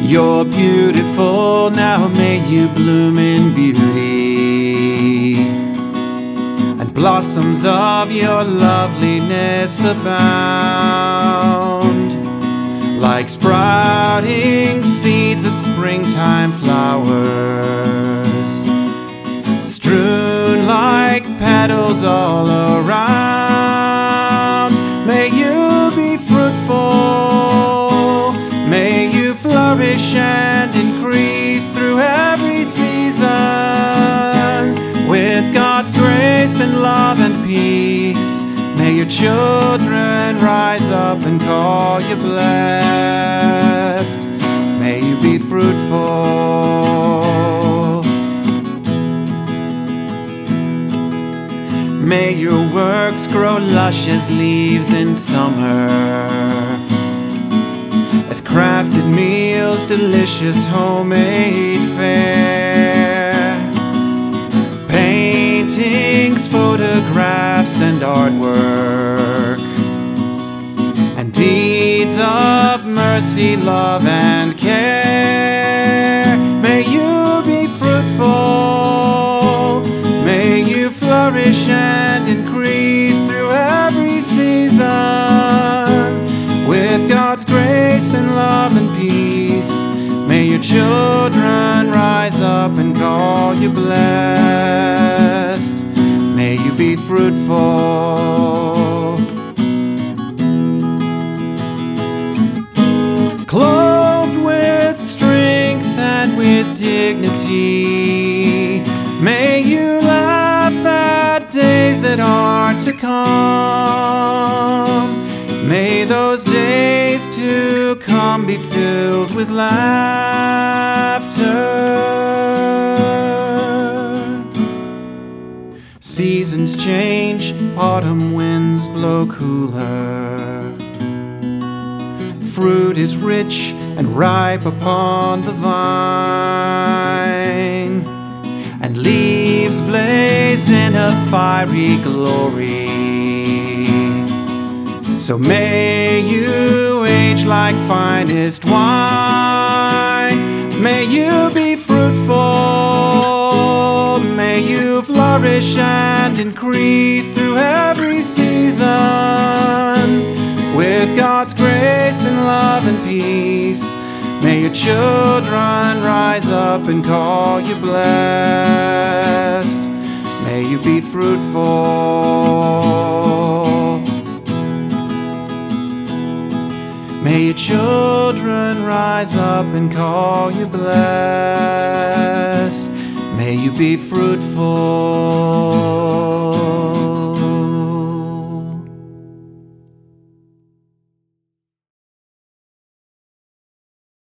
You're beautiful, now may you bloom in beauty, and blossoms of your loveliness abound, like sprouting seeds of springtime flowers, strewn like petals all around. May you be fruitful, may you flourish and increase through every season. With God's grace and love and peace, may your children rise up and call you blessed. May you be fruitful. May your works grow lush as leaves in summer, as crafted meals, delicious homemade fare, paintings, photographs, and artwork, and deeds of mercy, love, and care. May you be fruitful, may you flourish and increase through every season. With God's grace and love and peace, may your children rise up and call you blessed. May you be fruitful. Clothed with strength and with dignity, may you laugh at days that are to come. May those days to come be filled with laughter. Seasons change, autumn winds blow cooler. Fruit is rich and ripe upon the vine, and leaves blaze in a fiery glory. So may you age like finest wine. May you be fruitful, may you flourish and increase through every season. With God's grace and love and peace, may your children rise up and call you blessed. May you be fruitful. May your children rise up and call you blessed. May you be fruitful.